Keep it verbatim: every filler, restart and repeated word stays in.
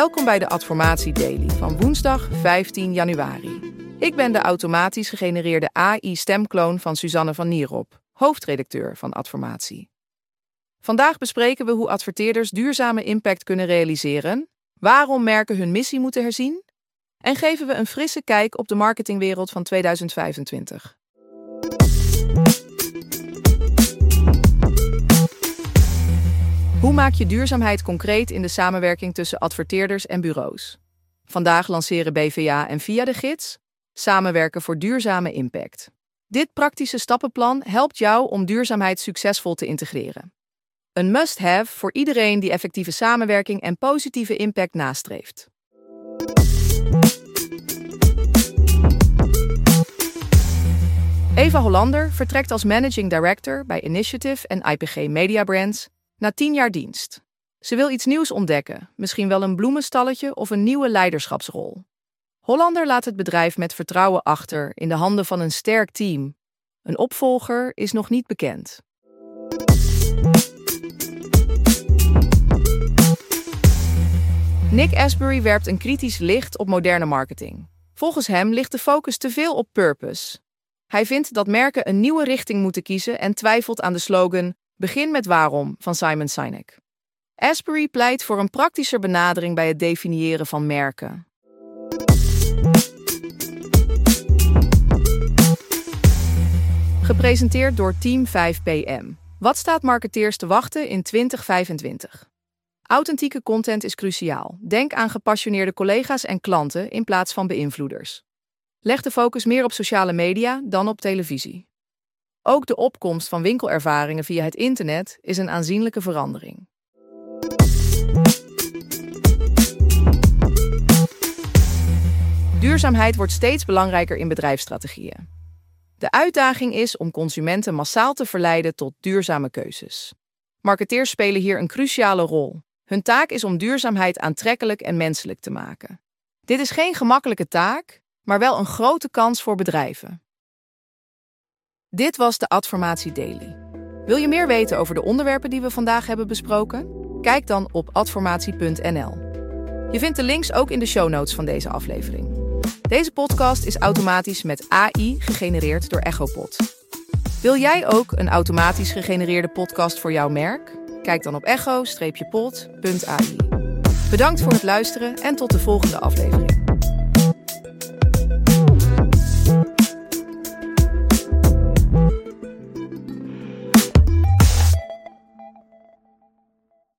Welkom bij de Adformatie Daily van woensdag vijftien januari. Ik ben de automatisch gegenereerde A I-stemkloon van Suzanne van Nierop, hoofdredacteur van Adformatie. Vandaag bespreken we hoe adverteerders duurzame impact kunnen realiseren, waarom merken hun missie moeten herzien en geven we een frisse kijk op de marketingwereld van tweeduizend vijfentwintig. Hoe maak je duurzaamheid concreet in de samenwerking tussen adverteerders en bureaus? Vandaag lanceren B V A en Via de Gids Samenwerken voor duurzame impact. Dit praktische stappenplan helpt jou om duurzaamheid succesvol te integreren. Een must-have voor iedereen die effectieve samenwerking en positieve impact nastreeft. Eva Hollander vertrekt als Managing Director bij Initiative en I P G Media Brands na tien jaar dienst. Ze wil iets nieuws ontdekken, misschien wel een bloemenstalletje of een nieuwe leiderschapsrol. Hollander laat het bedrijf met vertrouwen achter in de handen van een sterk team. Een opvolger is nog niet bekend. Nick Asbury werpt een kritisch licht op moderne marketing. Volgens hem ligt de focus te veel op purpose. Hij vindt dat merken een nieuwe richting moeten kiezen en twijfelt aan de slogan Begin met waarom van Simon Sinek. Asbury pleit voor een praktischer benadering bij het definiëren van merken. Gepresenteerd door Team vijf P M. Wat staat marketeers te wachten in twintig vijfentwintig? Authentieke content is cruciaal. Denk aan gepassioneerde collega's en klanten in plaats van beïnvloeders. Leg de focus meer op sociale media dan op televisie. Ook de opkomst van winkelervaringen via het internet is een aanzienlijke verandering. Duurzaamheid wordt steeds belangrijker in bedrijfsstrategieën. De uitdaging is om consumenten massaal te verleiden tot duurzame keuzes. Marketeers spelen hier een cruciale rol. Hun taak is om duurzaamheid aantrekkelijk en menselijk te maken. Dit is geen gemakkelijke taak, maar wel een grote kans voor bedrijven. Dit was de Adformatie Daily. Wil je meer weten over de onderwerpen die we vandaag hebben besproken? Kijk dan op adformatie punt n l. Je vindt de links ook in de show notes van deze aflevering. Deze podcast is automatisch met A I gegenereerd door Echopod. Wil jij ook een automatisch gegenereerde podcast voor jouw merk? Kijk dan op echo pod punt a i. Bedankt voor het luisteren en tot de volgende aflevering.